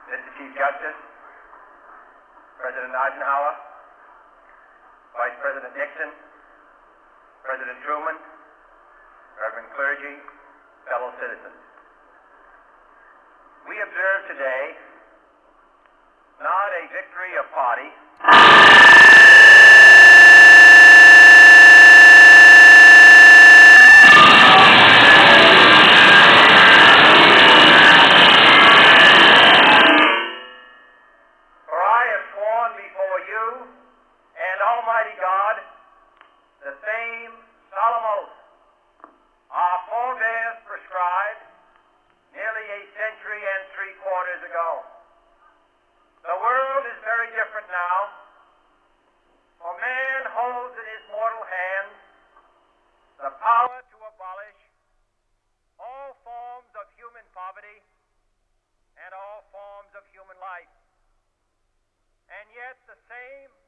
Mr. Chief Justice, President Eisenhower, Vice President Nixon, President Truman, Reverend clergy, fellow citizens. We observe today not a victory of party, for I have sworn before you and Almighty God the same solemn oath our forebears prescribed nearly a century and 3/4 ago. The world is very different now, for man holds in his mortal hands the power to abolish all forms of human poverty and all forms of human life. And yet the same